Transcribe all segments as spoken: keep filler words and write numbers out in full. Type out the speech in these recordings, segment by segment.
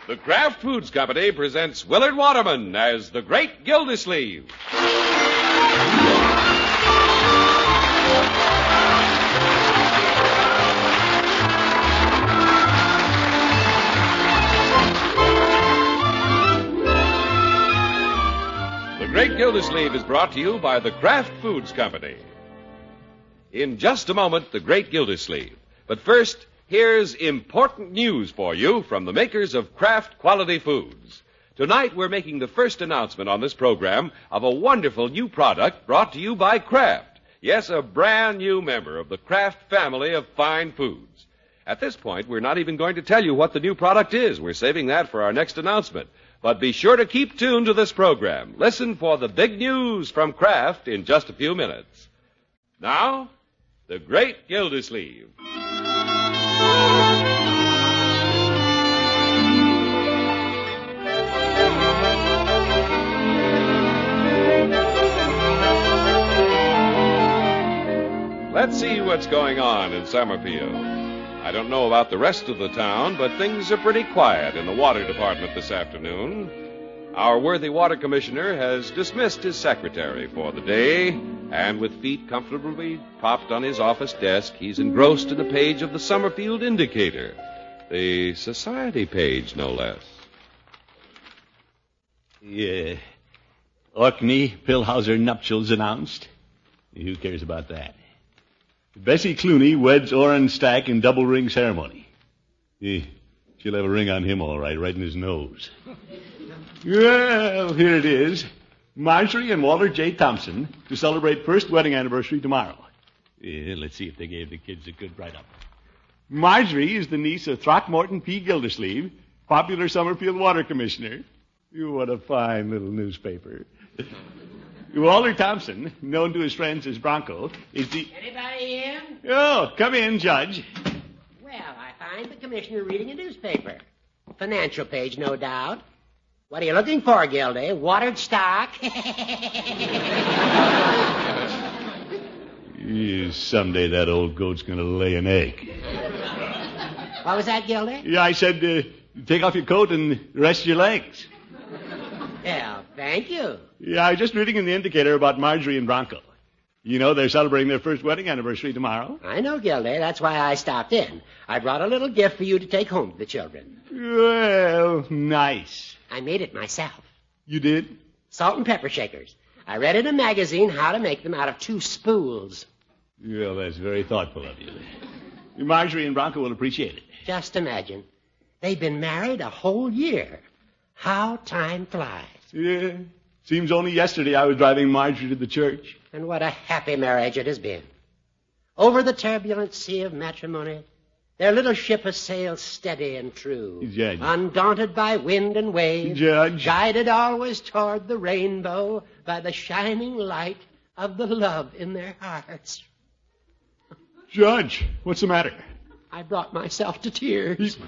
The Kraft Foods Company presents Willard Waterman as the Great Gildersleeve. The Great Gildersleeve is brought to you by the Kraft Foods Company. In just a moment, the Great Gildersleeve. But first, here's important news for you from the makers of Kraft Quality Foods. Tonight, we're making the first announcement on this program of a wonderful new product brought to you by Kraft. Yes, a brand new member of the Kraft family of fine foods. At this point, we're not even going to tell you what the new product is. We're saving that for our next announcement. But be sure to keep tuned to this program. Listen for the big news from Kraft in just a few minutes. Now, the Great Gildersleeve. Let's see what's going on in Summerfield. I don't know about the rest of the town, but things are pretty quiet in the water department this afternoon. Our worthy water commissioner has dismissed his secretary for the day, and with feet comfortably propped on his office desk, he's engrossed in a page of the Summerfield Indicator, the society page, no less. Yeah. Orkney Pillhauser nuptials announced. Who cares about that? Bessie Clooney weds Orrin Stack in double ring ceremony. Yeah, she'll have a ring on him all right, right in his nose. Well, here it is. Marjorie and Walter J. Thompson to celebrate first wedding anniversary tomorrow. Yeah, let's see if they gave the kids a good write-up. Marjorie is the niece of Throckmorton P. Gildersleeve, popular Summerfield water commissioner. What a fine little newspaper. Walter Thompson, known to his friends as Bronco, is the... Anybody in? Oh, come in, Judge. Well, I find the commissioner reading a newspaper. Financial page, no doubt. What are you looking for, Gildy? Watered stock? Yeah, someday that old goat's going to lay an egg. What was that, Gildy? Yeah, I said, uh, take off your coat and rest your legs. Well, thank you. Yeah, I was just reading in the Indicator about Marjorie and Bronco. You know, they're celebrating their first wedding anniversary tomorrow. I know, Gildy. That's why I stopped in. I brought a little gift for you to take home to the children. Well, nice. I made it myself. You did? Salt and pepper shakers. I read in a magazine how to make them out of two spools. Well, that's very thoughtful of you. Marjorie and Bronco will appreciate it. Just imagine. They've been married a whole year. How time flies. Yeah. Seems only yesterday I was driving Marjorie to the church. And what a happy marriage it has been. Over the turbulent sea of matrimony, their little ship has sailed steady and true. Judge. Undaunted by wind and wave. Judge. Guided always toward the rainbow by the shining light of the love in their hearts. Judge, what's the matter? I brought myself to tears.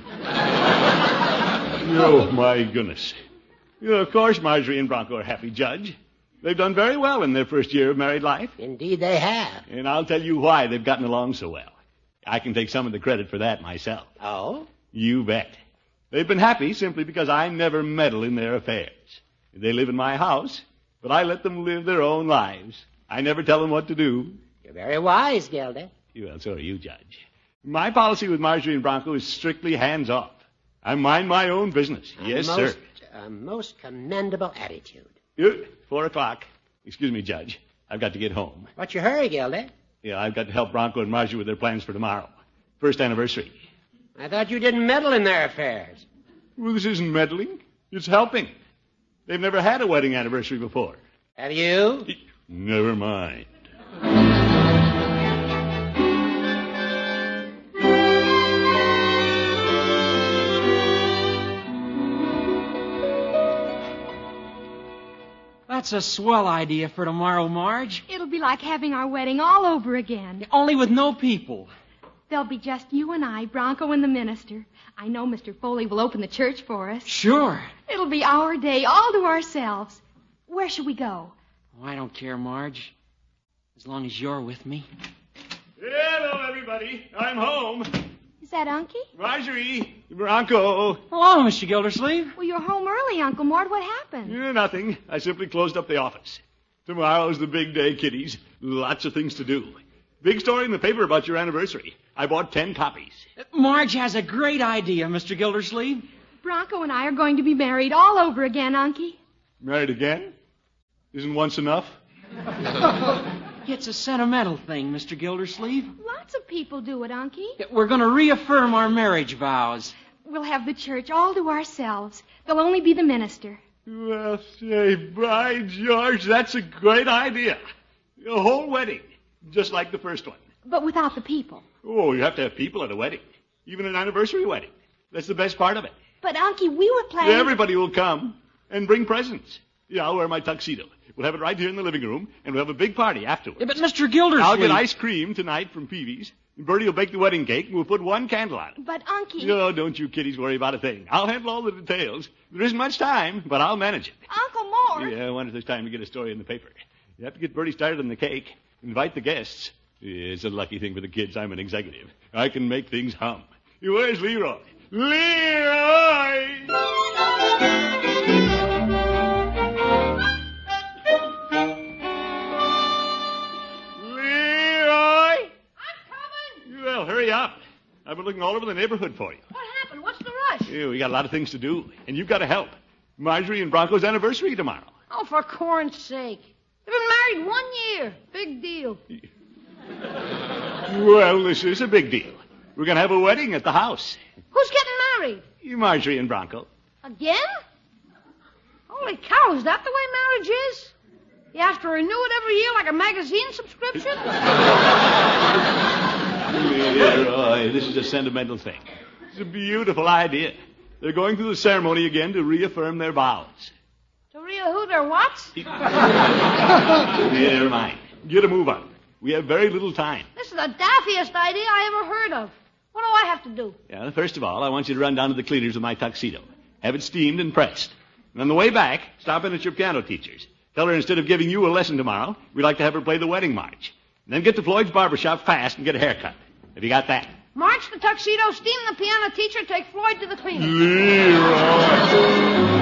Oh, my goodness. You know, of course, Marjorie and Bronco are happy, Judge. They've done very well in their first year of married life. Indeed they have. And I'll tell you why they've gotten along so well. I can take some of the credit for that myself. Oh? You bet. They've been happy simply because I never meddle in their affairs. They live in my house, but I let them live their own lives. I never tell them what to do. You're very wise, Gildy. Well, so are you, Judge. My policy with Marjorie and Bronco is strictly hands-off. I mind my own business. A yes, most, sir. A most commendable attitude. Uh, four o'clock. Excuse me, Judge. I've got to get home. What's your hurry, Gildy? Yeah, I've got to help Bronco and Marjorie with their plans for tomorrow. First anniversary. I thought you didn't meddle in their affairs. Well, this isn't meddling. It's helping. They've never had a wedding anniversary before. Have you? Never mind. That's a swell idea for tomorrow, Marge. It'll be like having our wedding all over again. Only with no people. There'll be just you and I, Bronco and the minister. I know Mister Foley will open the church for us. Sure. It'll be our day, all to ourselves. Where should we go? Oh, I don't care, Marge. As long as you're with me. Hello, everybody. I'm home. Is that Unky? Marjorie! Bronco! Hello, Mister Gildersleeve. Well, you're home early, Uncle Mort. What happened? Yeah, nothing. I simply closed up the office. Tomorrow's the big day, kiddies. Lots of things to do. Big story in the paper about your anniversary. I bought ten copies. Marge has a great idea, Mister Gildersleeve. Bronco and I are going to be married all over again, Unky. Married again? Isn't once enough? It's a sentimental thing, Mister Gildersleeve. Lots of people do it, Unky. We're going to reaffirm our marriage vows. We'll have the church all to ourselves. There'll only be the minister. Well, say, by George, that's a great idea. A whole wedding, just like the first one. But without the people. Oh, you have to have people at a wedding. Even an anniversary wedding. That's the best part of it. But, Unky, we were planning... Everybody will come and bring presents. Yeah, I'll wear my tuxedo. We'll have it right here in the living room, and we'll have a big party afterwards. Yeah, but Mister Gildersleeve... I'll get ice cream tonight from Peavy's, and Bertie will bake the wedding cake, and we'll put one candle on it. But, Unky... No, don't you kiddies worry about a thing. I'll handle all the details. There isn't much time, but I'll manage it. Uncle Mort... Yeah, I wonder if there's time to get a story in the paper. You have to get Bertie started on the cake, invite the guests. Yeah, it's a lucky thing for the kids I'm an executive. I can make things hum. Where's Leroy? Leroy! Well, hurry up. I've been looking all over the neighborhood for you. What happened? What's the rush? Yeah, we got a lot of things to do, and you've got to help. Marjorie and Bronco's anniversary tomorrow. Oh, for corn's sake. They've been married one year. Big deal. Well, this is a big deal. We're going to have a wedding at the house. Who's getting married? You, Marjorie and Bronco. Again? Holy cow, is that the way marriage is? You have to renew it every year like a magazine subscription? Leroy, this is a sentimental thing. It's a beautiful idea. They're going through the ceremony again to reaffirm their vows. To real who their what? Never mind. Get a move on. We have very little time. This is the daffiest idea I ever heard of. What do I have to do? Yeah, first of all, I want you to run down to the cleaners with my tuxedo. Have it steamed and pressed. And on the way back, stop in at your piano teacher's. Tell her instead of giving you a lesson tomorrow, we'd like to have her play the wedding march. And then get to Floyd's barbershop fast and get a haircut. Have you got that? March the tuxedo, steam the piano teacher, take Floyd to the cleaner. Leroy!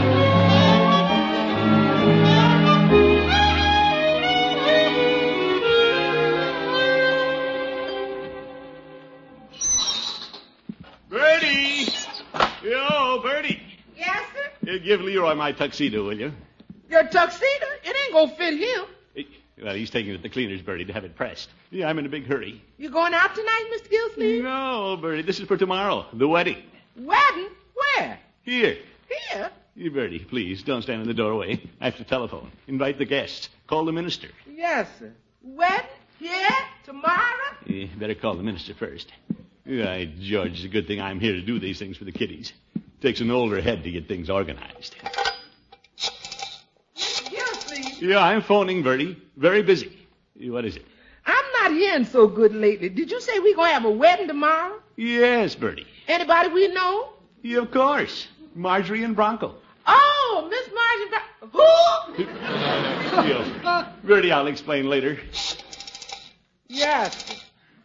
Bertie! Yo, Bertie! Yes, sir? Uh, Give Leroy my tuxedo, will you? Your tuxedo? It ain't gonna fit him. Uh, Well, he's taking it to the cleaners, Bertie, to have it pressed. Yeah, I'm in a big hurry. You going out tonight, Mister Gilsleeve? No, Bertie, this is for tomorrow, the wedding. Wedding? Where? Here. Here? You, Bertie, please, don't stand in the doorway. I have to telephone. Invite the guests. Call the minister. Yes, sir. Wedding? Here? Tomorrow? You better call the minister first. Right, George, it's a good thing I'm here to do these things for the kiddies. Takes an older head to get things organized. Mister Gilsleeve? Yeah, I'm phoning, Bertie. Very busy. What is it? I'm not hearing so good lately. Did you say we're going to have a wedding tomorrow? Yes, Bertie. Anybody we know? Yeah, of course. Marjorie and Bronco. Oh, Miss Marjorie. Bron- Who? Yeah. Bertie, I'll explain later. Yes.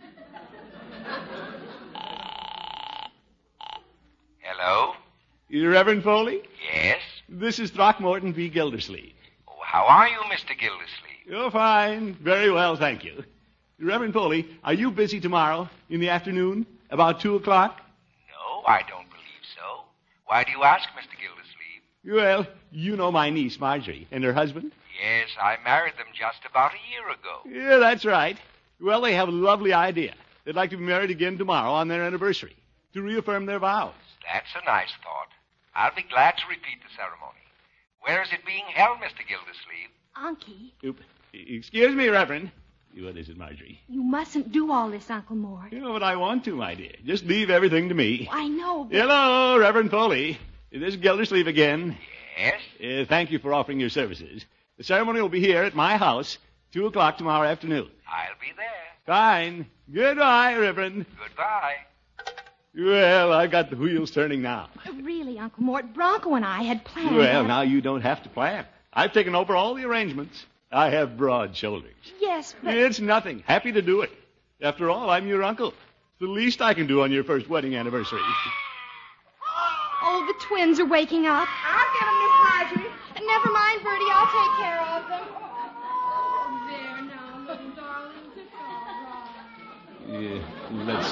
Hello? You Reverend Foley? Yes? This is Throckmorton V. Gildersleeve. Oh, how are you, Mister Gildersleeve? You're fine. Very well, thank you. Reverend Foley, are you busy tomorrow in the afternoon? About two o'clock? No, I don't believe so. Why do you ask, Mister Gildersleeve? Well, you know my niece, Marjorie, and her husband? Yes, I married them just about a year ago. Yeah, that's right. Well, they have a lovely idea. They'd like to be married again tomorrow on their anniversary to reaffirm their vows. That's a nice thought. I'll be glad to repeat the ceremony. Where is it being held, Mister Gildersleeve? Unky, Oop. Excuse me, Reverend. What is it, Marjorie? you mustn't do all this, Uncle Mort. You know what I want to, my dear. Just leave everything to me. I know, but... Hello, Reverend Foley. This is Gildersleeve again. Yes? Uh, thank you for offering your services. The ceremony will be here at my house, two o'clock tomorrow afternoon. I'll be there. Fine. Goodbye, Reverend. Goodbye. Well, I got the wheels turning now. Really, Uncle Mort, Bronco and I had planned... Well, on- now you don't have to plan. I've taken over all the arrangements. I have broad shoulders. Yes, but... It's nothing. Happy to do it. After all, I'm your uncle. the least I can do on your first wedding anniversary. Oh, the twins are waking up. I'll get them, Miss Marjorie. Never mind, Bertie. I'll take care of them. Oh, there now, little darlings. It's all right. Yeah, let's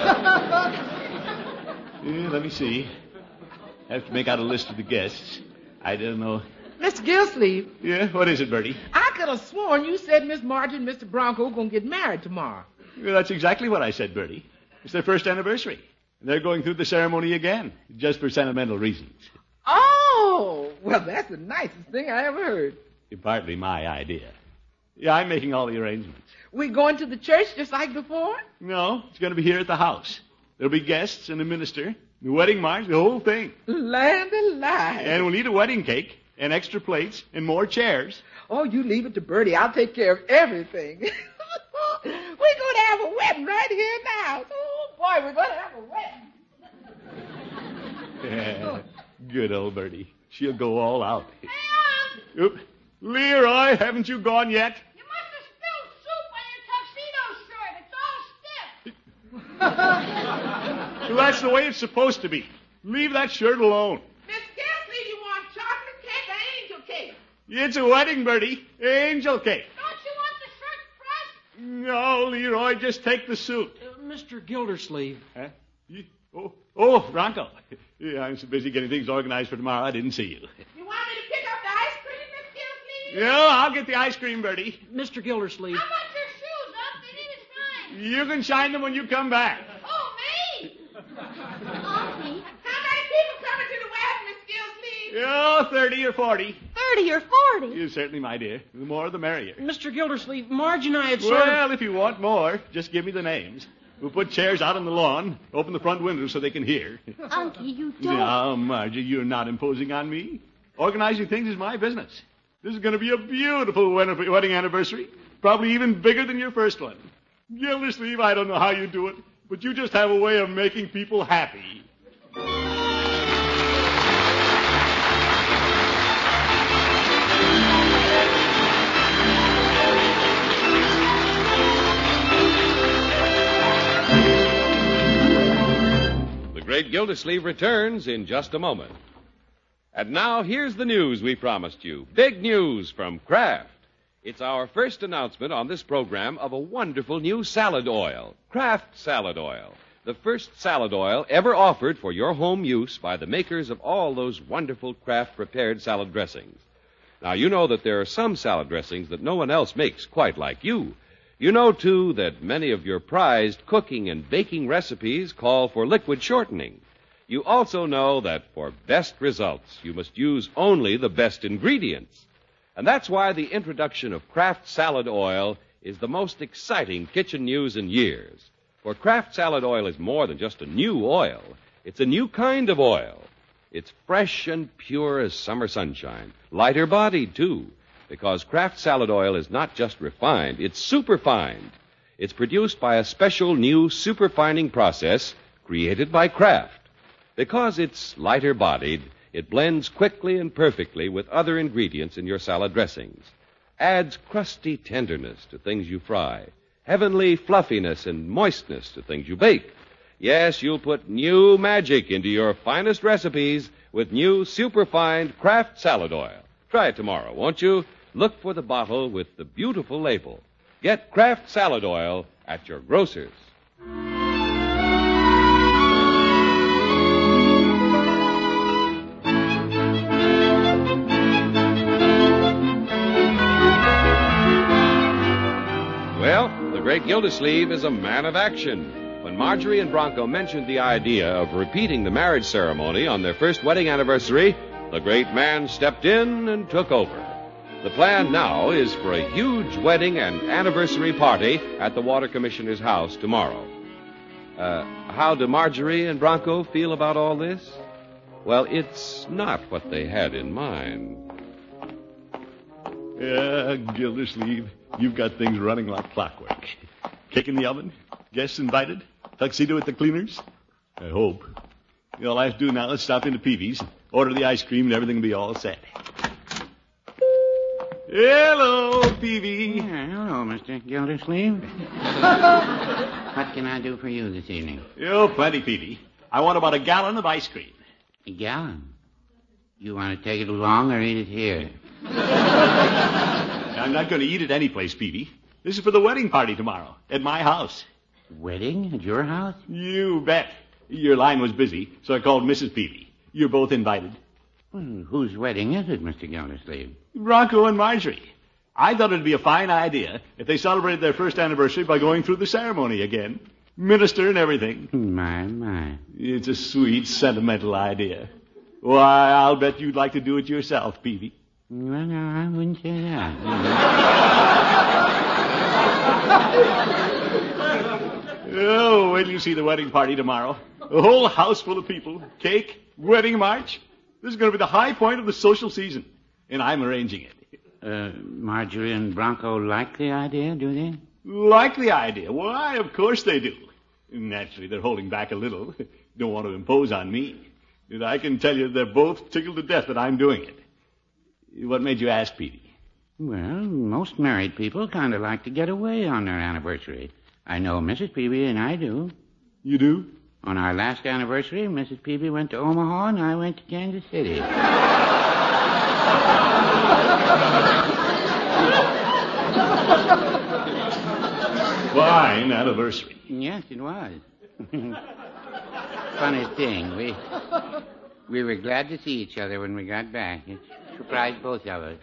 see. Yeah, let me see. I have to make out a list of the guests. I don't know. Mister Gillsleeve, Yeah, what is it, Bertie? I could have sworn you said Miss Marjorie and Mister Bronco were going to get married tomorrow. Well, that's exactly what I said, Bertie. It's their first anniversary. And they're going through the ceremony again, just for sentimental reasons. Oh, well, that's the nicest thing I ever heard. Partly my idea. Yeah, I'm making all the arrangements. We going to the church just like before? No, it's going to be here at the house. There'll be guests and a minister, the wedding march, the whole thing. Land alive. And we'll eat a wedding cake and extra plates and more chairs. Oh, you leave it to Bertie. I'll take care of everything. We're going to have a wedding right here in the house. Oh, boy, we're going to have a wedding. Yeah, good old Bertie. She'll go all out. Hey, Oop. Leroy, haven't you gone yet? You must have spilled soup on your tuxedo shirt. It's all stiff. Well, that's the way it's supposed to be. Leave that shirt alone. Miss Gillsleeve, you want chocolate cake or angel cake? It's a wedding, Bertie. Angel cake. Don't you want the shirt pressed? No, Leroy, just take the suit. Uh, Mister Gildersleeve. Huh? You, oh, oh, Bronco. Yeah, I'm so busy getting things organized for tomorrow, I didn't see you. You want me to pick up the ice cream, Miss Gillsleeve? Yeah, I'll get the ice cream, Bertie. Mister Gildersleeve. How about your shoes, Up? They need to shine. You can shine them when you come back. Oh, me? Unky, How many people coming to the wedding, Miss Gillsleeve? Yeah, thirty or forty. thirty or forty. You certainly, my dear. The more, the merrier. Mister Gildersleeve, Marge and I had sort of... Well, if you want more, just give me the names. We'll put chairs out on the lawn, open the front windows so they can hear. Unky, you don't. Now, Margie, you're not imposing on me. Organizing things is my business. This is going to be a beautiful wedding anniversary, probably even bigger than your first one. Gildersleeve, I don't know how you do it, but you just have a way of making people happy. The Great Gildersleeve returns in just a moment. And now, here's the news we promised you. Big news from Kraft. It's our first announcement on this program of a wonderful new salad oil, Kraft Salad Oil. The first salad oil ever offered for your home use by the makers of all those wonderful Kraft prepared salad dressings. Now, you know that there are some salad dressings that no one else makes quite like you. You know, too, that many of your prized cooking and baking recipes call for liquid shortening. You also know that for best results, you must use only the best ingredients. And that's why the introduction of Kraft Salad Oil is the most exciting kitchen news in years. For Kraft Salad Oil is more than just a new oil. It's a new kind of oil. It's fresh and pure as summer sunshine, lighter bodied, too, because Kraft Salad Oil is not just refined, it's superfined. It's produced by a special new superfining process created by Kraft. Because it's lighter bodied, it blends quickly and perfectly with other ingredients in your salad dressings. Adds crusty tenderness to things you fry, heavenly fluffiness and moistness to things you bake. Yes, you'll put new magic into your finest recipes with new superfine Kraft Salad Oil. Try it tomorrow, won't you? Look for the bottle with the beautiful label. Get Kraft Salad Oil at your grocer's. Well, the Great Gildersleeve is a man of action. When Marjorie and Bronco mentioned the idea of repeating the marriage ceremony on their first wedding anniversary, the great man stepped in and took over. The plan now is for a huge wedding and anniversary party at the Water Commissioner's house tomorrow. Uh, how do Marjorie and Bronco feel about all this? Well, it's not what they had in mind. Yeah, Gildersleeve, you've got things running like clockwork. Cake in the oven, guests invited, tuxedo at the cleaners. I hope. All I have to do now is stop into Peavy's, order the ice cream, and everything will be all set. Hello, Peavy. Yeah, hello, Mister Gildersleeve. What can I do for you this evening? Oh, plenty, Peavy. I want about a gallon of ice cream. A gallon? You want to take it along or eat it here? I'm not going to eat it anyplace, Peavy. This is for the wedding party tomorrow at my house. Wedding at your house? You bet. Your line was busy, so I called Missus Peavy. You're both invited. Well, whose wedding is it, Mister Gildersleeve? Bronco and Marjorie. I thought it'd be a fine idea if they celebrated their first anniversary by going through the ceremony again. Minister and everything. My, my. It's a sweet, sentimental idea. Why, I'll bet you'd like to do it yourself, Peavy. Well, no, I wouldn't say that. Oh, wait till you see the wedding party tomorrow. A whole house full of people. Cake, wedding march. This is going to be the high point of the social season. And I'm arranging it. Uh, Marjorie and Bronco like the idea, do they? Like the idea? Why, of course they do. Naturally, they're holding back a little. Don't want to impose on me. And I can tell you they're both tickled to death that I'm doing it. What made you ask, Petey? Well, most married people kind of like to get away on their anniversary. I know Missus Peavy and I do. You do? On our last anniversary, Missus Peavy went to Omaha and I went to Kansas City. Fine anniversary. Yes, it was. Funny thing, we we were glad to see each other when we got back. It surprised both of us.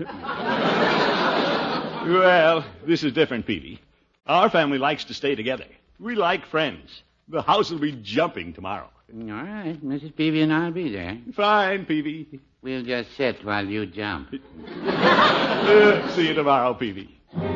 Well, this is different, Peavy. Our family likes to stay together. We like friends. The house will be jumping tomorrow. All right, Missus Peavy and I'll be there. Fine, Peavy. We'll just sit while you jump. Uh, see you tomorrow, Peavy.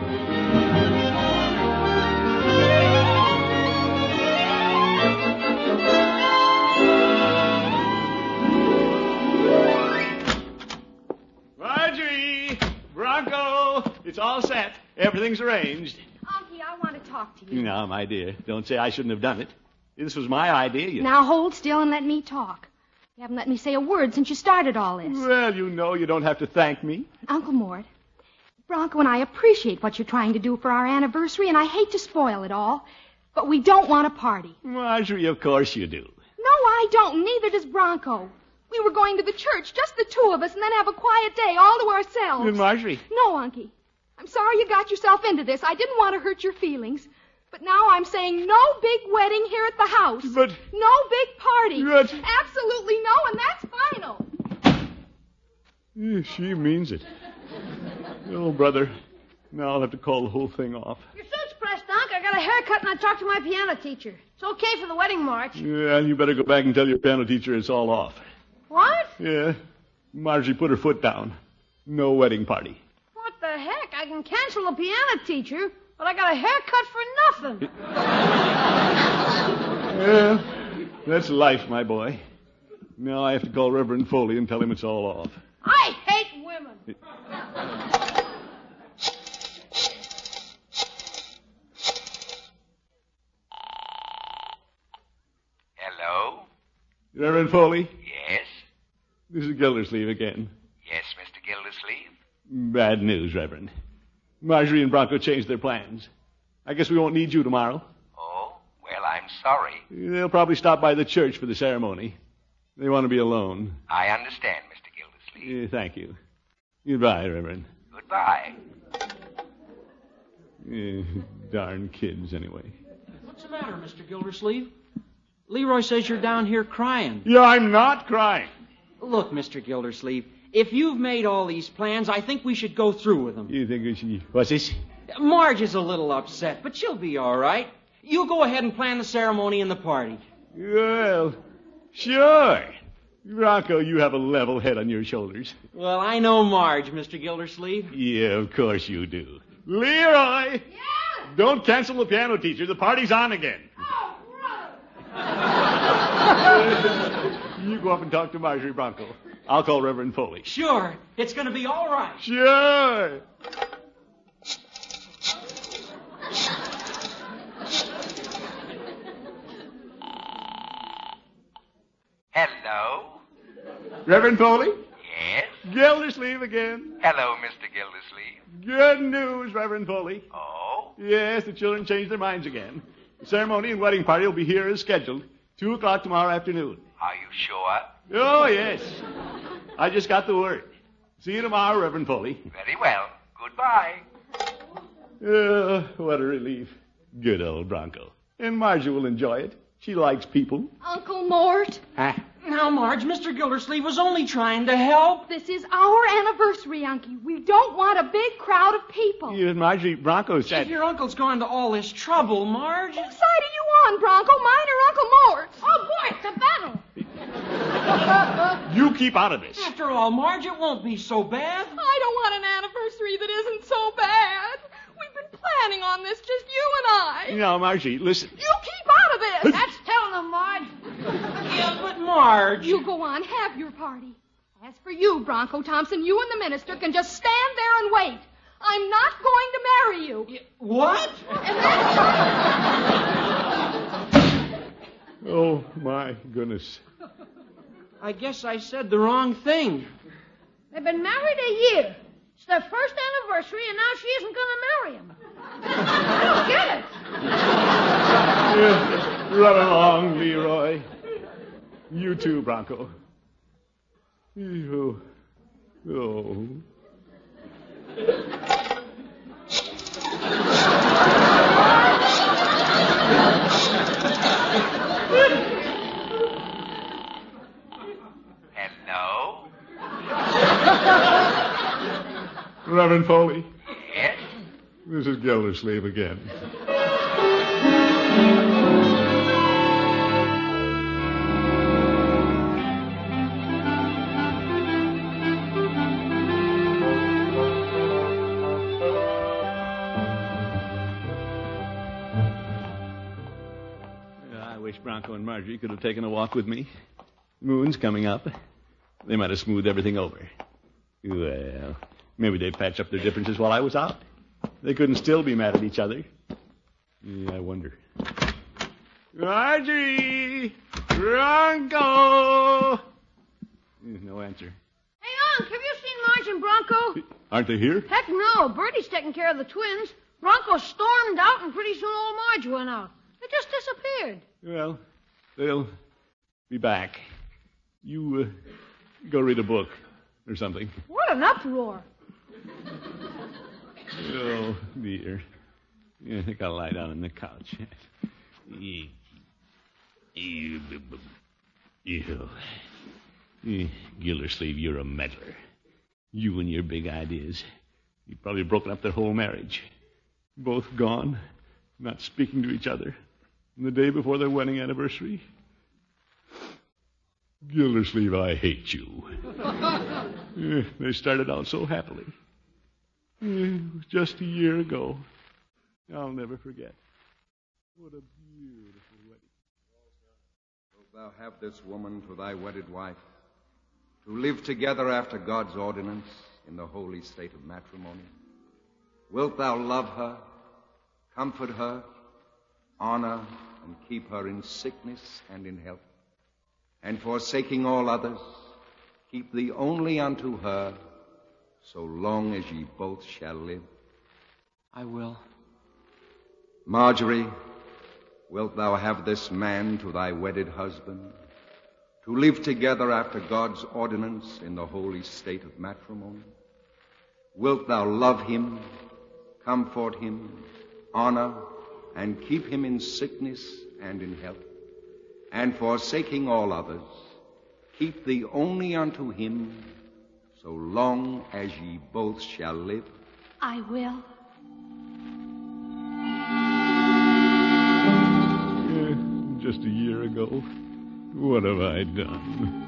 Marjorie! Bronco! It's all set. Everything's arranged. Unky, I want to talk to you. No, my dear. Don't say I shouldn't have done it. This was my idea. You Now hold still and let me talk. You haven't let me say a word since you started all this. Well, you know you don't have to thank me. Uncle Mort, Bronco and I appreciate what you're trying to do for our anniversary, and I hate to spoil it all, but we don't want a party. Marjorie, of course you do. No, I don't. Neither does Bronco. We were going to the church, just the two of us, and then have a quiet day all to ourselves. And Marjorie. No, Unky. I'm sorry you got yourself into this. I didn't want to hurt your feelings. But now I'm saying no big wedding here at the house. But... No big party. But... Absolutely no, and that's final. Yeah, she means it. Oh, brother. Now I'll have to call the whole thing off. Your suit's pressed, Unc. I got a haircut and I talked to my piano teacher. It's okay for the wedding march. Yeah, you better go back and tell your piano teacher it's all off. What? Yeah. Marjorie put her foot down. No wedding party. What the heck? I can cancel the piano teacher, but I got a haircut for nothing. Yeah, that's life, my boy. Now I have to call Reverend Foley and tell him it's all off. I hate women. Hello? Reverend Foley? Yes? This is Gildersleeve again. Yes, Mister Gildersleeve? Bad news, Reverend. Marjorie and Bronco changed their plans. I guess we won't need you tomorrow. Oh, well, I'm sorry. They'll probably stop by the church for the ceremony. They want to be alone. I understand, Mister Gildersleeve. Yeah, thank you. Goodbye, Reverend. Goodbye. Yeah, darn kids, anyway. What's the matter, Mister Gildersleeve? Leroy says you're down here crying. Yeah, I'm not crying. Look, Mister Gildersleeve, if you've made all these plans, I think we should go through with them. You think we should... What's this? Marge is a little upset, but she'll be all right. You go ahead and plan the ceremony and the party. Well, sure. Bronco, you have a level head on your shoulders. Well, I know Marge, Mister Gildersleeve. Yeah, of course you do. Leroy! Yeah? Don't cancel the piano teacher. The party's on again. Oh, brother. You go up and talk to Marjorie, Bronco. I'll call Reverend Foley. Sure. It's going to be all right. Sure. Hello? Reverend Foley? Yes? Gildersleeve again. Hello, Mister Gildersleeve. Good news, Reverend Foley. Oh? Yes, the children changed their minds again. The ceremony and wedding party will be here as scheduled. Two o'clock tomorrow afternoon. Are you sure? Oh, yes. I just got the word. See you tomorrow, Reverend Foley. Very well. Goodbye. Oh, what a relief. Good old Bronco. And Margie will enjoy it. She likes people. Uncle Mort, Ah. Now, Marge, Mister Gildersleeve was only trying to help. this is our anniversary, Unky. We don't want a big crowd of people. You and Margie Bronco said... If your uncle's gone to all this trouble, Marge... Whose side are you on, Bronco? Mine or Uncle Mort's? Oh, boy, it's a battle. You keep out of this. After all, Marge, it won't be so bad. I don't want an anniversary that isn't so bad. We've been planning on this, just you and I. No, Margie, listen. You keep out of this. That's telling them, Marge. Yeah, but Marge... You go on, have your party. As for you, Bronco Thompson, you and the minister can just stand there and wait. I'm not going to marry you. Y- What? Oh, my goodness. I guess I said the wrong thing. They've been married a year. It's their first anniversary, and now she isn't going to marry him. I don't get it. Yeah, run along, Leroy. You too, Bronco. Oh. Oh. Hello? Reverend Foley, Yes? this is Gildersleeve again. I wish Bronco and Marjorie could have taken a walk with me. Moon's coming up. They might have smoothed everything over. Well, maybe they'd patch up their differences while I was out. They couldn't still be mad at each other. Yeah, I wonder. Marjorie! Bronco! No answer. Hey, Unc, have you seen Marge and Bronco? Aren't they here? Heck no. Bertie's taking care of the twins. Bronco stormed out, and pretty soon old Marge went out. They just disappeared. Well, they'll be back. You uh, go read a book or something. What an uproar. Oh, dear. Yeah, I think I'll lie down on the couch. Ew. Ew. Ew. Eh, Gildersleeve, you're a meddler. You and your big ideas. You've probably broken up their whole marriage. Both gone, not speaking to each other. And the day before their wedding anniversary. Gildersleeve, I hate you. Eh, they started out so happily. Eh, it was just a year ago. I'll never forget. What a beautiful wedding. Wilt thou have this woman for thy wedded wife, to live together after God's ordinance in the holy state of matrimony? Wilt thou love her, comfort her, honor and keep her in sickness and in health, and forsaking all others, keep thee only unto her, so long as ye both shall live? I will. Marjorie, wilt thou have this man to thy wedded husband, to live together after God's ordinance in the holy state of matrimony? Wilt thou love him, comfort him, honor, and keep him in sickness and in health, and forsaking all others, keep thee only unto him, so long as ye both shall live? I will. Eh, just a year ago. What have I done?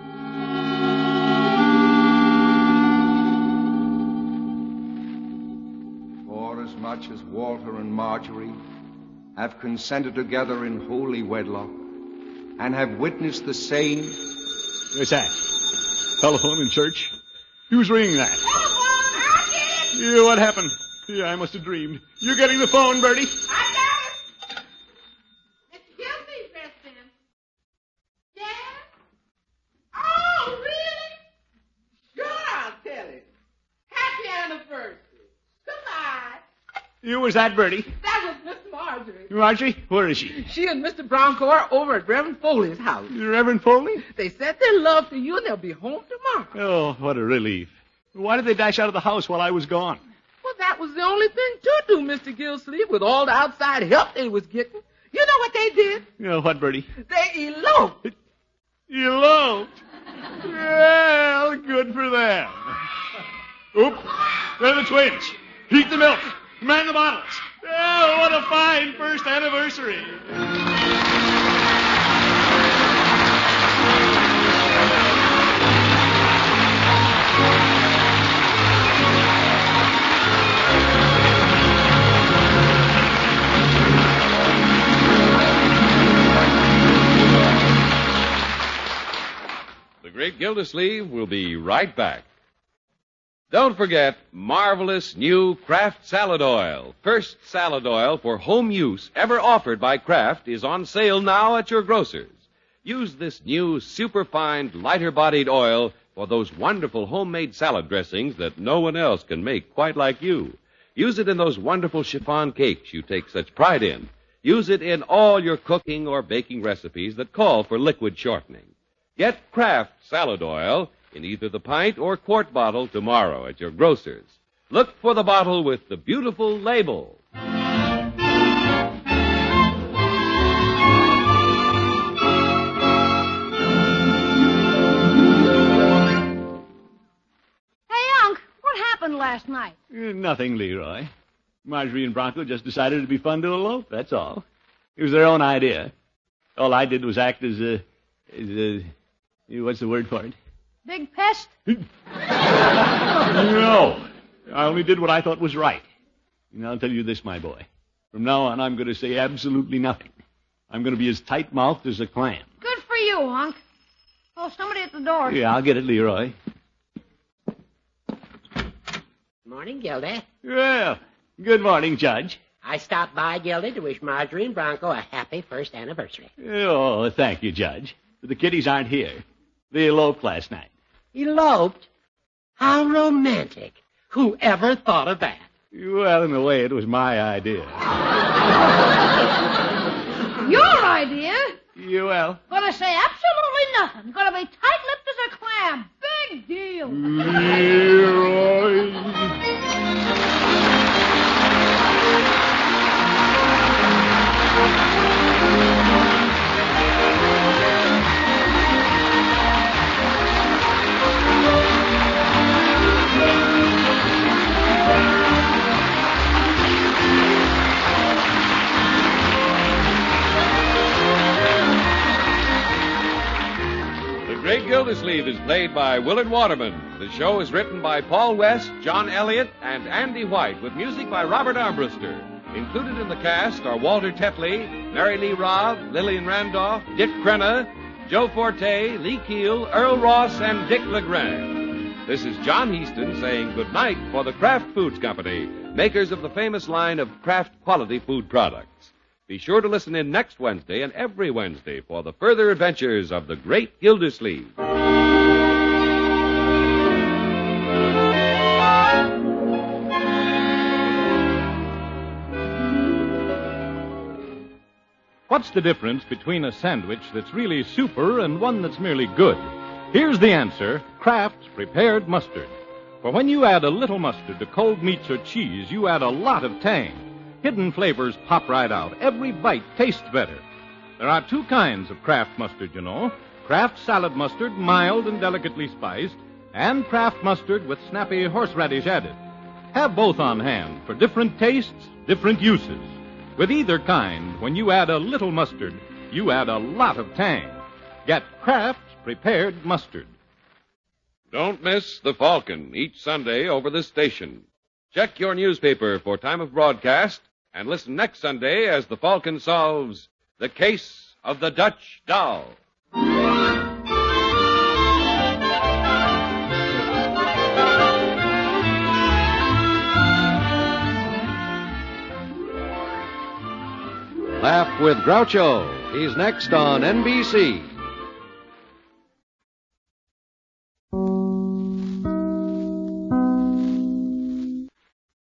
Forasmuch as Walter and Marjorie have consented together in holy wedlock, and have witnessed the same... What's that? Telephone in church? Who's ringing that? Yeah, what happened? Yeah, I must have dreamed. You getting the phone, Bertie? I got it. Mister Gildersleeve pressed in. Yeah? Oh, really? Sure, I'll tell him. Happy anniversary. Goodbye. You was that, Bertie? That was Miss Marjorie. Marjorie, where is she? She and Mister Bronco are over at Reverend Foley's house. Reverend Foley? They said their love for you and they'll be home tomorrow. Oh, what a relief. Why did they dash out of the house while I was gone? Well, that was the only thing to do, Mister Gilsleeve, with all the outside help they was getting. You know what they did? You know what, Bertie? They eloped. Eloped? Well, good for them. Oop, they're the twins. Heat the milk. Man the bottles. Oh, what a fine first anniversary. The Great Gildersleeve will be right back. Don't forget marvelous new Kraft salad oil. First salad oil for home use ever offered by Kraft is on sale now at your grocer's. Use this new superfine, lighter-bodied oil for those wonderful homemade salad dressings that no one else can make quite like you. Use it in those wonderful chiffon cakes you take such pride in. Use it in all your cooking or baking recipes that call for liquid shortening. Get Kraft salad oil in either the pint or quart bottle tomorrow at your grocer's. Look for the bottle with the beautiful label. Hey, Unc, what happened last night? Uh, nothing, Leroy. Marjorie and Bronco just decided it'd be fun to elope, that's all. It was their own idea. All I did was act as a... as a... what's the word for it? Big pest? No. I only did what I thought was right. And I'll tell you this, my boy. From now on, I'm going to say absolutely nothing. I'm going to be as tight-mouthed as a clam. Good for you, Unc. Oh, somebody at the door. Yeah, I'll get it, Leroy. Morning, Gildy. Well, good morning, Judge. I stopped by, Gildy, to wish Marjorie and Bronco a happy first anniversary. Oh, thank you, Judge. But the kiddies aren't here. They eloped last night. Eloped? How romantic. Who ever thought of that? Well, in a way, it was my idea. Your idea? You, well... Gonna say absolutely nothing. Gonna be tight-lipped as a clam. Big deal. Leroy... The Great Gildersleeve is played by Willard Waterman. The show is written by Paul West, John Elliott, and Andy White, with music by Robert Armbruster. Included in the cast are Walter Tetley, Mary Lee Robb, Lillian Randolph, Dick Crenna, Joe Forte, Lee Keel, Earl Ross, and Dick LeGrand. This is John Heaston saying good night for the Kraft Foods Company, makers of the famous line of Kraft quality food products. Be sure to listen in next Wednesday and every Wednesday for the further adventures of the Great Gildersleeve. What's the difference between a sandwich that's really super and one that's merely good? Here's the answer: Kraft's Prepared Mustard. For when you add a little mustard to cold meats or cheese, you add a lot of tang. Hidden flavors pop right out. Every bite tastes better. There are two kinds of Kraft mustard, you know. Kraft salad mustard, mild and delicately spiced, and Kraft mustard with snappy horseradish added. Have both on hand for different tastes, different uses. With either kind, when you add a little mustard, you add a lot of tang. Get Kraft's Prepared Mustard. Don't miss The Falcon each Sunday over this station. Check your newspaper for time of broadcast and listen next Sunday as The Falcon solves the case of the Dutch doll. Laugh with Groucho. He's next on N B C.